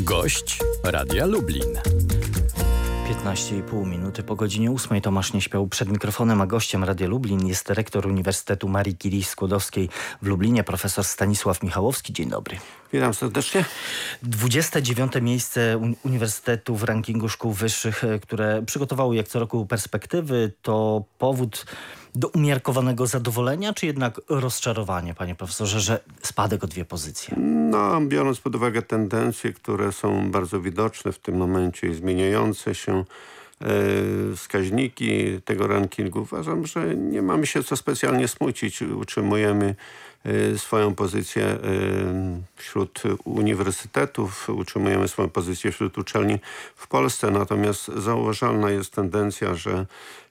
Gość Radia Lublin. 15,5 minuty po godzinie 8. Tomasz Nieśmiał przed mikrofonem, a gościem Radia Lublin jest rektor Uniwersytetu Marii Curie-Skłodowskiej w Lublinie, profesor Stanisław Michałowski. Dzień dobry. Witam serdecznie. 29. miejsce Uniwersytetu w rankingu szkół wyższych, które przygotowały jak co roku perspektywy. To powód do umiarkowanego zadowolenia, czy jednak rozczarowanie, panie profesorze, że spadek o 2 pozycje? No, biorąc pod uwagę tendencje, które są bardzo widoczne w tym momencie i zmieniające się wskaźniki tego rankingu, uważam, że nie mamy się co specjalnie smucić. Utrzymujemy swoją pozycję wśród uniwersytetów, utrzymujemy swoją pozycję wśród uczelni w Polsce, natomiast zauważalna jest tendencja, że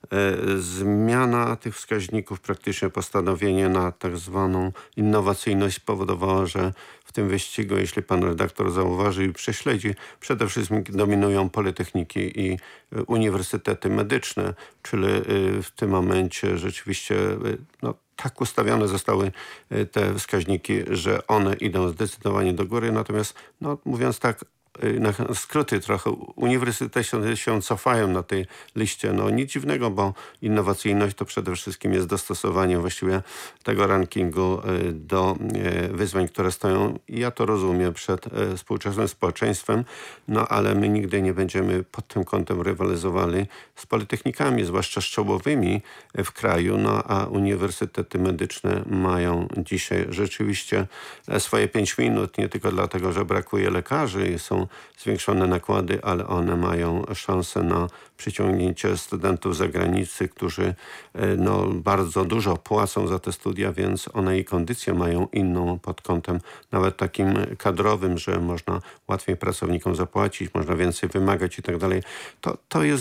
zmiana tych wskaźników, praktycznie postanowienie na tak zwaną innowacyjność spowodowała, że w tym wyścigu, jeśli pan redaktor zauważy i prześledzi, przede wszystkim dominują politechniki i uniwersytety medyczne, czyli w tym momencie rzeczywiście tak ustawione zostały te wskaźniki, że one idą zdecydowanie do góry. Natomiast, mówiąc tak, na skróty trochę, uniwersytety się cofają na tej liście. Nic dziwnego, bo innowacyjność to przede wszystkim jest dostosowanie właściwie tego rankingu do wyzwań, które stoją. Ja to rozumiem przed współczesnym społeczeństwem, ale my nigdy nie będziemy pod tym kątem rywalizowali z politechnikami, zwłaszcza z czołowymi w kraju, a uniwersytety medyczne mają dzisiaj rzeczywiście swoje 5 minut, nie tylko dlatego, że brakuje lekarzy i są zwiększone nakłady, ale one mają szansę na przyciągnięcie studentów z zagranicy, którzy bardzo dużo płacą za te studia, więc one i kondycję mają inną pod kątem nawet takim kadrowym, że można łatwiej pracownikom zapłacić, można więcej wymagać i tak dalej. To jest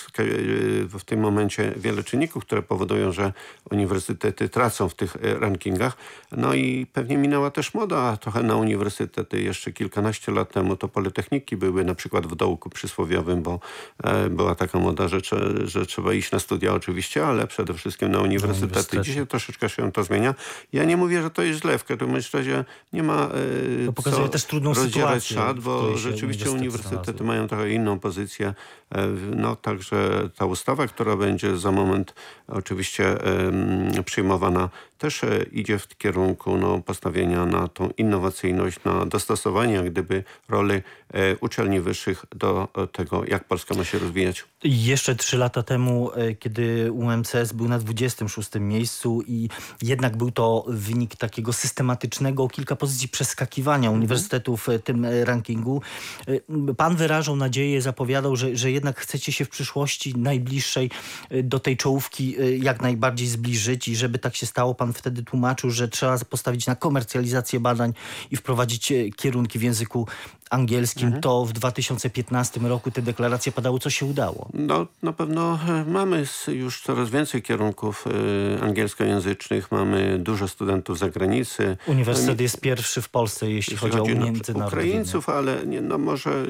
w tym momencie wiele czynników, które powodują, że uniwersytety tracą w tych rankingach. I pewnie minęła też moda trochę na uniwersytety. Jeszcze kilkanaście lat temu to politechniki były na przykład w dołku przysłowiowym, bo była taka moda, że trzeba iść na studia oczywiście, ale przede wszystkim na uniwersytety. Dzisiaj troszeczkę się to zmienia. Ja nie mówię, że to jest źle. W każdym razie nie ma to pokazuje też trudną sytuację, szat, bo rzeczywiście uniwersytety mają trochę inną pozycję. Także ta ustawa, która będzie za moment oczywiście przyjmowana, też idzie w kierunku postawienia na tą innowacyjność, na dostosowanie jak gdyby roli uczelni wyższych do tego, jak Polska ma się rozwijać. Jeszcze 3 lata temu, kiedy UMCS był na 26. miejscu i jednak był to wynik takiego systematycznego o kilka pozycji przeskakiwania uniwersytetów w tym rankingu. Pan wyrażał nadzieję, zapowiadał, że jednak chcecie się w przyszłości najbliższej do tej czołówki jak najbardziej zbliżyć i żeby tak się stało, pan wtedy tłumaczył, że trzeba postawić na komercjalizację badań i wprowadzić kierunki w języku angielskim. To w 2015 roku te deklaracje padały. Co się udało? Na pewno mamy już coraz więcej kierunków angielskojęzycznych. Mamy dużo studentów z zagranicy. Uniwersytet jest pierwszy w Polsce, jeśli chodzi o międzynarodowych Ukraińców, ale może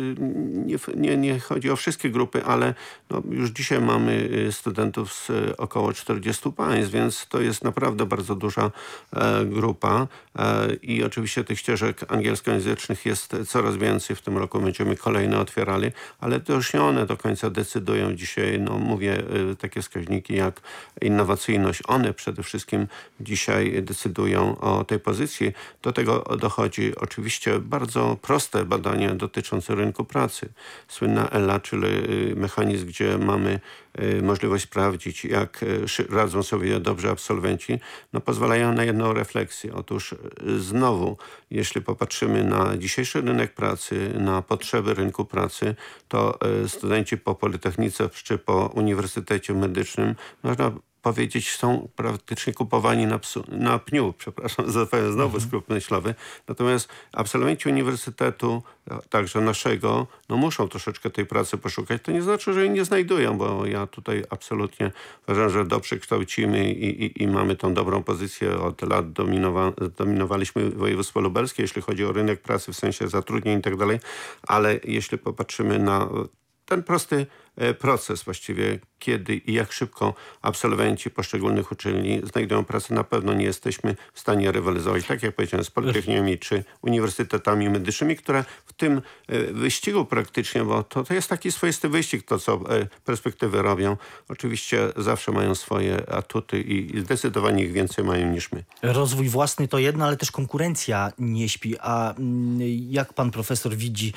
nie chodzi o wszystkie grupy, ale już dzisiaj mamy studentów z około 40 państw, więc to jest naprawdę bardzo duża grupa. I oczywiście tych ścieżek angielskojęzycznych jest coraz więcej. W tym roku będziemy kolejne otwierali, ale to już nie one do końca decydują dzisiaj. Mówię, takie wskaźniki jak innowacyjność. One przede wszystkim dzisiaj decydują o tej pozycji. Do tego dochodzi oczywiście bardzo proste badania dotyczące rynku pracy. Słynna ELA, czyli mechanizm, gdzie mamy możliwość sprawdzić, jak radzą sobie dobrze absolwenci, pozwalają na jedną refleksję. Otóż znowu, jeśli popatrzymy na dzisiejszy rynek pracy, na potrzeby rynku pracy, to studenci po Politechnice czy po Uniwersytecie Medycznym, można powiedzieć, są praktycznie kupowani na pniu, przepraszam za powiem znowu skrót myślowy. Natomiast absolwenci uniwersytetu, także naszego, muszą troszeczkę tej pracy poszukać. To nie znaczy, że jej nie znajdują, bo ja tutaj absolutnie uważam, że dobrze kształcimy i mamy tą dobrą pozycję. Od lat dominowaliśmy województwo lubelskie, jeśli chodzi o rynek pracy, w sensie zatrudnień i tak dalej, ale jeśli popatrzymy na ten prosty proces właściwie, kiedy i jak szybko absolwenci poszczególnych uczelni znajdują pracę, na pewno nie jesteśmy w stanie rywalizować, tak jak powiedziałem, z politechnikami czy uniwersytetami medycznymi, które w tym wyścigu praktycznie, bo to jest taki swoisty wyścig, to co perspektywy robią. Oczywiście zawsze mają swoje atuty i zdecydowanie ich więcej mają niż my. Rozwój własny to jedno, ale też konkurencja nie śpi. A jak pan profesor widzi,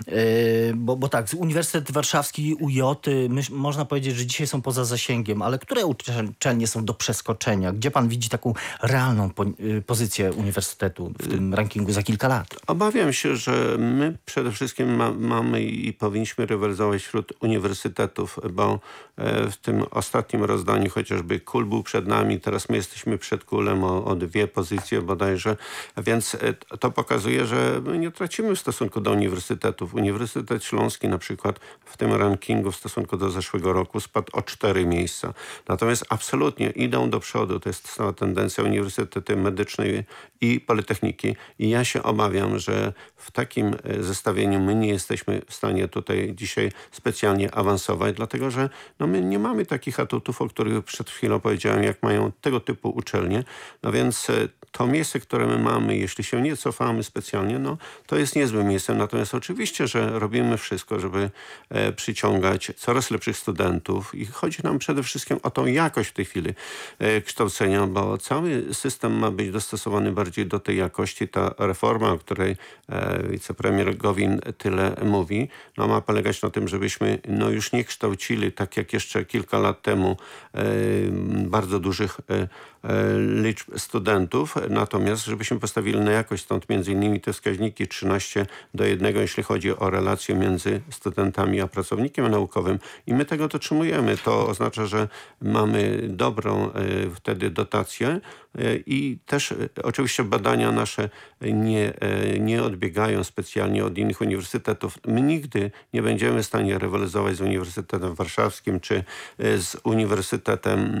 bo tak, Uniwersytet Warszawski, UJ, można powiedzieć, że dzisiaj są poza zasięgiem, ale które uczelnie są do przeskoczenia? Gdzie pan widzi taką realną pozycję uniwersytetu w tym rankingu za kilka lat? Obawiam się, że my przede wszystkim mamy i powinniśmy rywalizować wśród uniwersytetów, bo w tym ostatnim rozdaniu chociażby KUL był przed nami, teraz my jesteśmy przed KUL-em o 2 pozycje bodajże, więc to pokazuje, że my nie tracimy w stosunku do uniwersytetów. Uniwersytet Śląski na przykład w tym rankingu w stosunku do zeszłego roku spadł o 4 miejsca. Natomiast absolutnie idą do przodu. To jest stała tendencja uniwersytety medyczne i politechniki. I ja się obawiam, że w takim zestawieniu my nie jesteśmy w stanie tutaj dzisiaj specjalnie awansować, dlatego że my nie mamy takich atutów, o których przed chwilą powiedziałem, jak mają tego typu uczelnie. No więc to miejsce, które my mamy, jeśli się nie cofamy specjalnie, to jest niezłym miejscem. Natomiast oczywiście, że robimy wszystko, żeby przyciągać coraz lepszych studentów i chodzi nam przede wszystkim o tą jakość w tej chwili kształcenia, bo cały system ma być dostosowany bardziej do tej jakości. Ta reforma, o której wicepremier Gowin tyle mówi, ma polegać na tym, żebyśmy już nie kształcili, tak jak jeszcze kilka lat temu, bardzo dużych liczb studentów, natomiast żebyśmy postawili na jakość, stąd między innymi te wskaźniki 13:1, jeśli chodzi o relacje między studentami a pracownikiem naukowym i my tego dotrzymujemy. To oznacza, że mamy dobrą wtedy dotację i też oczywiście badania nasze nie odbiegają specjalnie od innych uniwersytetów. My nigdy nie będziemy w stanie rywalizować z Uniwersytetem Warszawskim czy z Uniwersytetem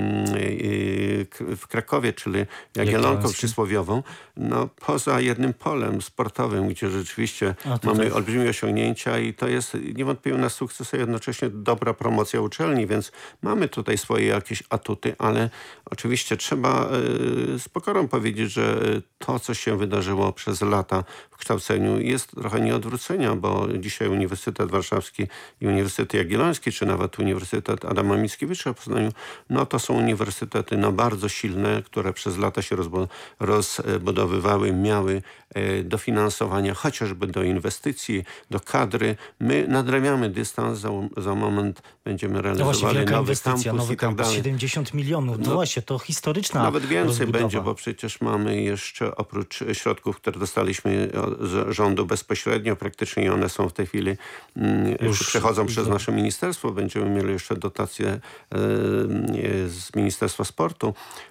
w Krakowie, czyli Jagiellonką przysłowiową, poza jednym polem sportowym, gdzie rzeczywiście mamy olbrzymie osiągnięcia i to jest niewątpliwie nasz sukces, a jednocześnie dobra promocja uczelni, więc mamy tutaj swoje jakieś atuty, ale oczywiście trzeba z pokorą powiedzieć, że to, co się wydarzyło przez lata w kształceniu jest trochę nie odwrócenia, bo dzisiaj Uniwersytet Warszawski i Uniwersytet Jagielloński, czy nawet Uniwersytet Adama Mickiewicza w Poznaniu, to są uniwersytety bardzo silne, które przez lata się rozbudowywały, miały dofinansowania chociażby do inwestycji, do kadry. My nadrabiamy dystans, za moment będziemy realizowali nowy kampus, 70 milionów. Właśnie, to historyczna nawet więcej rozbudowa. będzie, bo przecież mamy jeszcze oprócz środków, które dostaliśmy z rządu bezpośrednio, praktycznie one są w tej chwili, już przechodzą przez nasze ministerstwo. Będziemy mieli jeszcze dotacje z Ministerstwa Sportu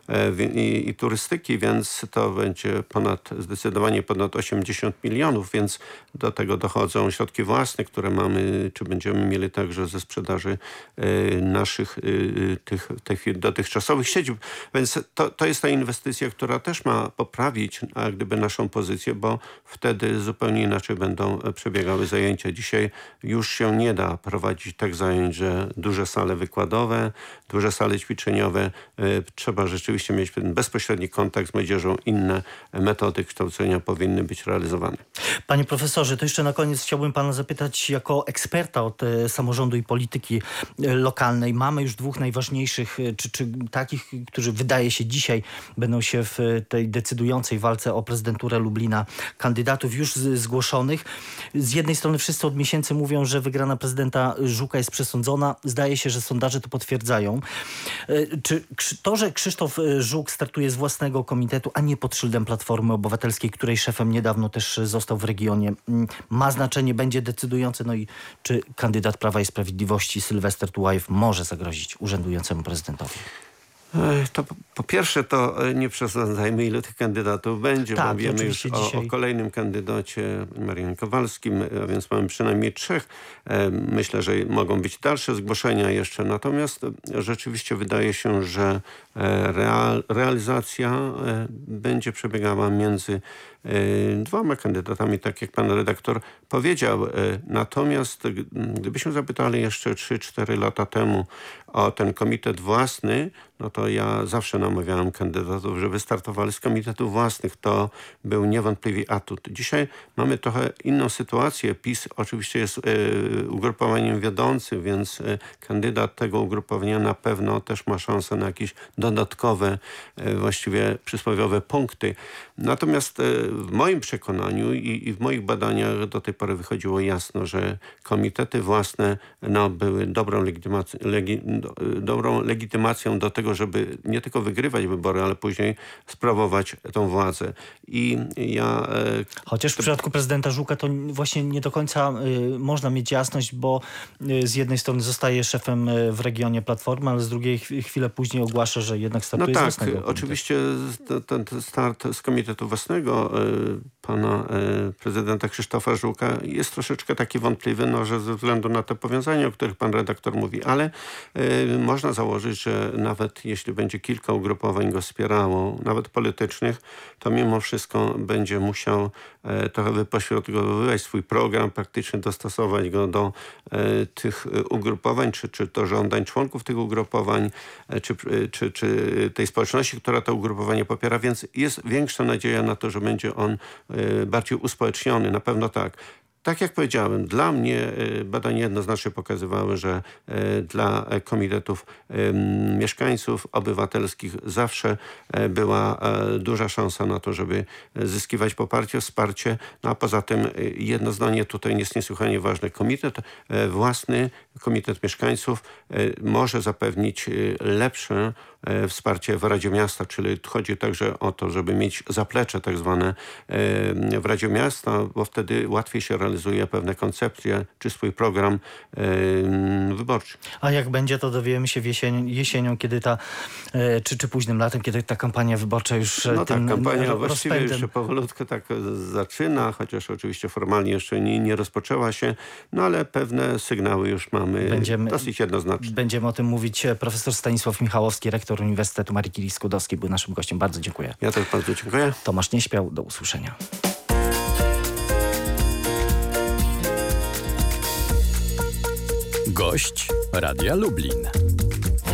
i Turystyki, więc to będzie zdecydowanie ponad 80 milionów, więc do tego dochodzą środki własne, które mamy, czy będziemy mieli także ze sprzedaży naszych tych dotychczasowych siedzib. Więc to jest ta inwestycja, która też ma poprawić gdyby naszą pozycję, bo wtedy zupełnie inaczej będą przebiegały zajęcia. Dzisiaj już się nie da prowadzić tak zajęć, że duże sale wykładowe, duże sale ćwiczeniowe. Trzeba rzeczywiście mieć ten bezpośredni kontakt z młodzieżą. Inne metody kształcenia powinny być realizowane. Panie profesorze, to jeszcze na koniec chciałbym pana zapytać jako eksperta od samorządu i polityki lokalnej. Mamy już 2 najważniejszych, czy takich, którzy wydaje się dzisiaj będą się w tej decydującej walce o prezydenturę Lublina kandydatów już zgłoszonych. Z jednej strony wszyscy od miesięcy mówią, że wygrana prezydenta Żuka jest przesądzona. Zdaje się, że sondaże to potwierdzają. Czy to, że Krzysztof Żuk startuje z własnego komitetu, a nie pod szyldem Platformy Obywatelskiej, której szefem niedawno też został w regionie, ma znaczenie, będzie decydujące? No i czy kandydat Prawa i Sprawiedliwości Sylwester Tułajew może zagrozić urzędującemu prezydentowi? To po pierwsze to nie przesądzajmy, ile tych kandydatów będzie, bo wiemy już o kolejnym kandydacie, Marianie Kowalskim, a więc mamy przynajmniej 3. Myślę, że mogą być dalsze zgłoszenia jeszcze. Natomiast rzeczywiście wydaje się, że realizacja będzie przebiegała między 2 kandydatami, tak jak pan redaktor powiedział. Natomiast gdybyśmy zapytali jeszcze 3-4 lata temu o ten komitet własny, no to ja zawsze namawiałem kandydatów, żeby startowali z komitetów własnych. To był niewątpliwie atut. Dzisiaj mamy trochę inną sytuację. PiS oczywiście jest ugrupowaniem wiodącym, więc kandydat tego ugrupowania na pewno też ma szansę na jakieś dodatkowe, właściwie przysłowiowe punkty. Natomiast w moim przekonaniu i w moich badaniach do tej pory wychodziło jasno, że komitety własne były dobrą legitymacją do tego, żeby nie tylko wygrywać wybory, ale później sprawować tą władzę. I ja... Chociaż w przypadku prezydenta Żuka to właśnie nie do końca można mieć jasność, bo z jednej strony zostaje szefem w regionie Platformy, ale z drugiej chwilę później ogłasza, że jednak startuje z własnego komitetu. Oczywiście ten start z komitetu własnego pana prezydenta Krzysztofa Żuka jest troszeczkę taki wątpliwy, że ze względu na te powiązania, o których pan redaktor mówi, ale można założyć, że nawet jeśli będzie kilka ugrupowań go wspierało, nawet politycznych, to mimo wszystko będzie musiał trochę wypośrodkowywać swój program, praktycznie dostosować go do tych ugrupowań, czy do żądań członków tych ugrupowań, czy tej społeczności, która to ugrupowanie popiera, więc jest większa nadzieja na to, że będzie on bardziej uspołeczniony. Na pewno tak. Tak jak powiedziałem, dla mnie badania jednoznacznie pokazywały, że dla komitetów mieszkańców obywatelskich zawsze była duża szansa na to, żeby zyskiwać poparcie, wsparcie. No a poza tym jedno zdanie tutaj jest niesłychanie ważne. Komitet własny, komitet mieszkańców może zapewnić lepsze wsparcie w Radzie Miasta, czyli chodzi także o to, żeby mieć zaplecze tak zwane w Radzie Miasta, bo wtedy łatwiej się realizuje pewne koncepcje czy swój program wyborczy. A jak będzie, to dowiemy się jesienią, kiedy czy późnym latem, kiedy ta kampania wyborcza już kampania właściwie już się powolutku tak zaczyna, chociaż oczywiście formalnie jeszcze nie rozpoczęła się, no ale pewne sygnały już mamy dosyć jednoznaczne. Będziemy o tym mówić. Profesor Stanisław Michałowski, rektor Uniwersytetu Marii Curie-Skłodowskiej był naszym gościem. Bardzo dziękuję. Ja też bardzo dziękuję. Tomasz Nieśpiał, do usłyszenia. Gość Radia Lublin.